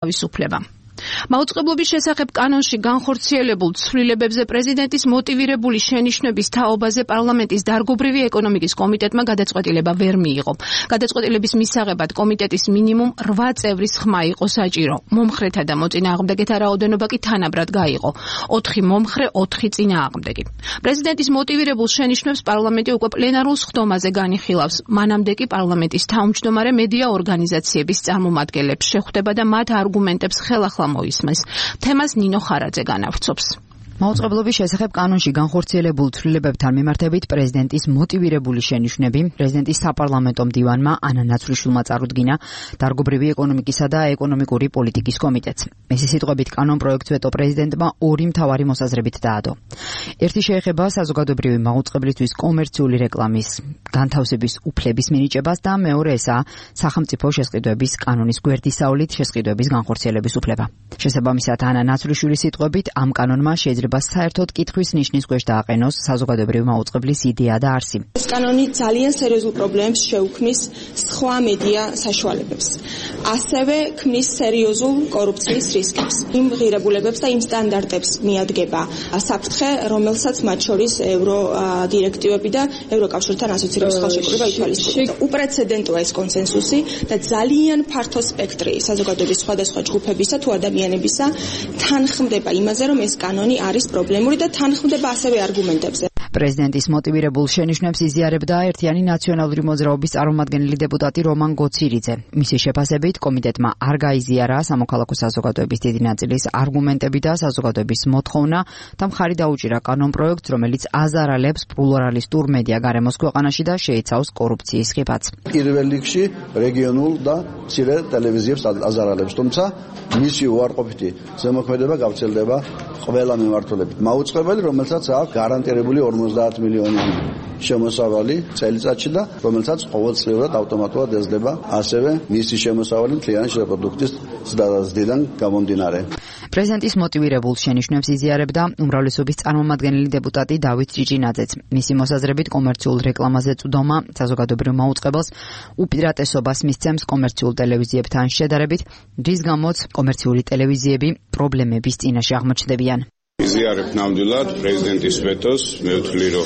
თავისუფლება. მაუწყებლობის შესახებ კანონში განხორციელებულ ცვლილებებზე პრეზიდენტის მოტივირებული შენიშვნების თაობაზე პარლამენტის დარგობრივი ეკონომიკის კომიტეტმა გადაწყვეტილება ვერ მიიღო. გადაწყვეტილების მისაღებად კომიტეტის მინიმუმ 8 წევრის ხმა იყო საჭირო. მომხრეთა და მოწინააღმდეგეთა რაოდენობა კი თანაბრად გაიყო. 4 მომხრე, 4 წინააღმდეგი. პრეზიდენტის მოტივირებულ შენიშვნებს პარლამენტი უკვე პლენარულ სხდომაზე განიხილავს. მანამდე კი პარლამენტის თავმჯდომარე მედია ორგანიზაციების წარმომადგენლებს შეხვდება და მათ არგუმენტებს ხელახლა მოისმენს. თემას ნინო ხარაძე განავრცობს. მაუწყებლობის შესახებ კანონში განხორციელებულ ცვლილებებთან მიმართებით პრეზიდენტის მოტივირებული შენიშვნები პრეზიდენტის საპარლამენტო მდივანმა ანა ნაცვლიშვილმა წარუდგინა დარგობრივი ეკონომიკისა და ეკონომიკური პოლიტიკის კომიტეტს. მისი სიტყვებით კანონ პროექტს ვეტო პრეზიდენტმა 2 მთავარი მოსაზრებით დაადო. ერთი შეეხება საზოგადოებრივი მაუწყებლისთვის კომერციული რეკლამის განთავსების უფლების მინიჭებას და მეორე ესაა სახელმწიფო შესყიდვების კანონის გვერდისავლით შესყიდვების განხორციელების უფლება. შესაბამისად ანა ნაცვლიშვილის სიტყვებით ამ კანონმა შეიძლება საერთოდ კითხვის ნიშნის ქვეშ დააყენოს საზოგადოებრივი მაუწყებლის იდეა და არსი. ეს კანონი ძალიან სერიოზულ პრობლემებს შეუქმნის სხვა მედია საშუალებებს. ასევე ქმნის სერიოზულ კორუფციის რისკებს. იმ ღირებულებებს და იმ სტანდარტებს მიადგება საფრთხე, რომელსაც მათ შორის ევრო დირექტივები და ევროკავშირთან ასოცირების ხელშეკრულება ითვალისწინებს. უპრეცედენტოა ეს კონსენსუსი და ძალიან ფართო სპექტრი საზოგადოების სხვადასხვა ჯგუფებისა თუ ადამიანებისა თანხმდება იმაზე, რომ ეს კანონი არის პრობლემური და თანხმდება ასევე არგუმენტებზე. პრეზიდენტის მოტივირებულ შენიშვნებს იზიარებდა ერთიანი ნაციონალური მოძრაობის წარმომადგენელი დეპუტატი რომან გოცირიძე. მისი შეფასებით კომიტეტმა არ გაიზიარა სამოქალაქო საზოგადოების დიდი ნაწილის არგუმენტები და საზოგადოების მოთხოვნა და მხარი დაუჭირა კანონ პროექტს, რომელიც აზარალებს პლურალისტურ მედია გარემოს ქვეყანაში და შეიცავს კორუფციის ხიფათს. პირველ რიგში რეგიონულ და მცირე ტელევიზიებს აზარალებს, თუმცა მისი უარყოფითი ზემოქმედება გავრცელდება ყველა მიმართულებით. მაუწყებელი, რომელსაც აქვს გარანტირებული 50 მილიონი შემოსავალი წელიწადში და რომელსაც ყოველწლიურად ავტომატურად ეძება ასევე მისი შემოსავალი მთლიანი პროდუქტის ზრდიდან გამომდინარე. პრეზიდენტის მოტივირებულ შენიშვნებს იზიარებდა უმრავლესობის წარმომადგენელი დეპუტატი დავით ჭიჭინაძეც. მისი მოსაზრებით კომერციულ რეკლამაზე წვდომა საზოგადოებრივ მაუწყებელს უპირატესობას მისცემს კომერციულ ტელევიზიებთან შედარებით, რის გამოც კომერციული ტელევიზიები პრობლემების წინაშე აღმოჩნდებიან. იზიარებ ნამდვილად პრეზიდენტის ვეტოს, მე ვთვლი, რომ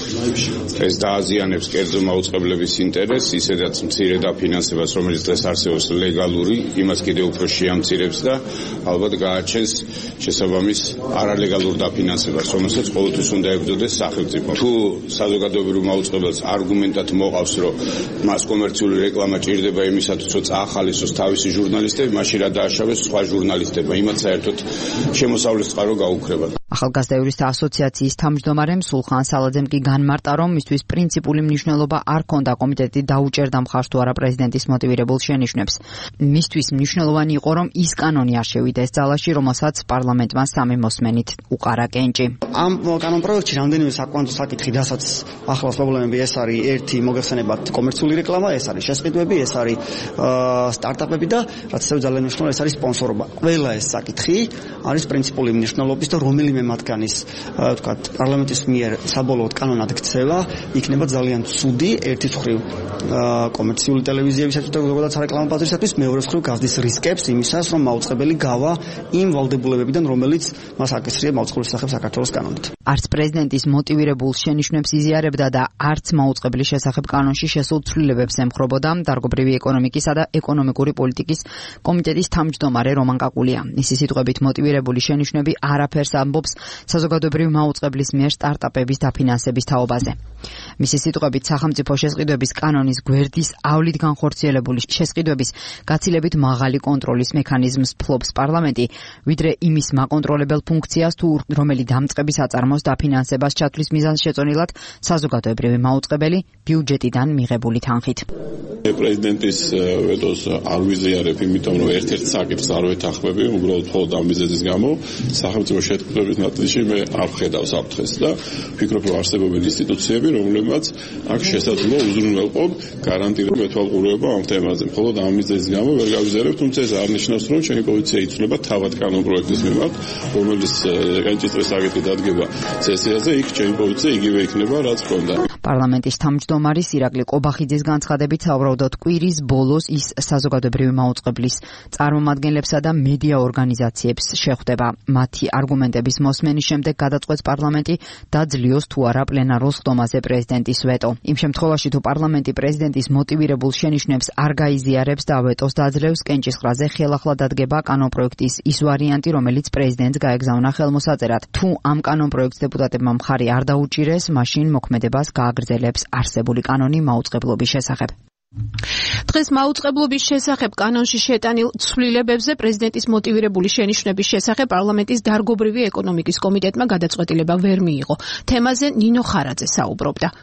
ეს დააზიანებს კერძო მაუწყებლების ინტერესს, ისედაც მცირე დაფინანსებას, რომელიც დღეს არსებობს ლეგალური, იმას კიდევ უფრო შეამცირებს და ალბათ გააჩენს შესაბამის არალეგალურ დაფინანსებას, რომელსაც ყოველთვის უნდა ებრძოდეს სახელმწიფო. თუ საზოგადოებრივ მაუწყებელს არგუმენტად მოყავს, რომ მას კომერციული რეკლამა ჭირდება იმისათვის, რომ წაახალისოს თავისი ჟურნალისტები, მაშინ რა დააშავეს სხვა ჟურნალისტებმა, იმათ საერთოდ შემოსავლის წყარო გაუქრება. ახალგაზრდა იურისტთა ასოციაციის თავმჯდომარემ სულხან სალაძემ კი განმარტა, რომ მისთვის პრინციპული მნიშვნელობა არ ჰქონდა კომიტეტი დაუჭერდა მხარს თუ არა პრეზიდენტის მოტივირებულ შენიშვნებს. მისთვის მნიშვნელოვანი იყო, რომ ის კანონი არ შევიდეს ძალაში, რომელსაც პარლამენტმა 3 მოსმენით უყარა კენჭი. ამ კანონ პროექტში რამდენიმე საკვანძო საკითხი, რასაც ახლავს პრობლემები, ეს არის ერთი მოგეხსენებათ კომერციული რეკლამა, ეს არის შესყიდვები, ეს არის სტარტაპები და რაც ასევე ძალიან მნიშვნელოვანი, ეს არის სპონსორობა. ყველა ეს საკითხი არის პრინციპული მნიშვნელობის და რომელიმე მათგანის ვთქვათ პარლამენტის მიერ საბოლოოდ კანონად ქცევა იქნება ძალიან ცუდი ერთის მხრივ კომერციული ტელევიზიებისათვის და როგორც რეკლამა პატრიისათვის, მეორეს მხრივ გაზდის რისკებს იმისას, რომ მაუწყებელი გავა იმ ვალდებულებებიდან, რომელიც მას აკისრია მაუწყებლის შესახებ საქართველოს კანონით. არც პრეზიდენტის მოტივირებულ შენიშვნებს იზიარებდა და არც მაუწყებლის შესახებ კანონში შესულ ცვლილებებს ემხრობოდა დარგობრივი ეკონომიკისა და ეკონომიკური პოლიტიკის კომიტეტის თავმჯდომარე რომან კაკულია. მისი სიტყვებით მოტივირებული შენიშვნები არაფერს ამბობს საზოგადოებრივი მაუწყებლის მიერ სტარტაპების დაფინანსების თაობაზე. მისი სიტყვებით სახელმწიფო შესყიდვების კანონის გვერდის ავლით განხორციელებული შესყიდვების გაცილებით მაღალი კონტროლის მექანიზმს ფლობს პარლამენტი, ვიდრე იმის მაკონტროლებელ ფუნქციას თუ რომელი დამწყების აწარმოოს დაფინანსებას ჩათვლის მიზანშეწონილად საზოგადოებრივი მაუწყებელი ბიუჯეტიდან მიღებული თანხით. პრეზიდენტის ვეტოს არ ვიზიარებ, იმიტომ რომ ერთ-ერთ საკითხს არ ვეთანხმები, უბრალოდ მხოლოდ ამ მიზეზის გამო სახელმწიფო შეწყდების ნათლში მე არ ვხედავ საფრთხეს და ვფიქრობ, რომ არსებობენ ინსტიტუციები, რომლებმაც აქ შესაძლოა უზრუნველყო გარანტირება მეთვალყურეობა ამ თემაზე. მხოლოდ ამ მიზეზის გამო ვერ გავიზიარებ, თუმცა ეს არ ნიშნავს, რომ ჩემი პოზიცია იცვლება თავად კანონ პროექტის მიმართ, რომელიც კენჭისყრის საკითხი დადგება სესიაზე, იქ ჩემი პოზიცია იგივე იქნება, რაც ჰქონდა. პარლამენტის თავმჯდომარის ირაკლი ყობახიძის განცხადებით, საუბრობდათ კვირის ბოლოს ის საზოგადოებრივი მაუწყებლის წარმომადგენლებსა და მედია ორგანიზაციებს შეხვდება. მათი არგუმენტების მოსმენის შემდეგ გადაწყვეტს პარლამენტი დაძლიოს თუ არა პლენარულ სხდომაზე პრეზიდენტის ვეტო. იმ შემთხვევაში თუ პარლამენტი პრეზიდენტის მოტივირებულ შენიშვნებს არ გაიზიარებს და ვეტოს დაძლევს, კენჭისყრაზე ხელახლა დადგება კანონპროექტის ის ვარიანტი, რომელიც პრეზიდენტს გაეგზავნა ხელმოსაწერად. თუ ამ კანონპროექტს დეპუტატებმა მხარი არ დაუჭირეს, მაშინ მოქმედებას გააგრძელებს არსებული კანონი მაუწყებლობის შესახებ. დღეს მაუწყებლობის შესახებ კანონში შეტანილ ცვლილებებზე პრეზიდენტის მოტივირებული შენიშვნების შესახებ პარლამენტის დარგობრივი ეკონომიკის კომიტეტმა გადაწყვეტილება ვერ მიიღო. თემაზე ნინო ხარაძე საუბრობდა.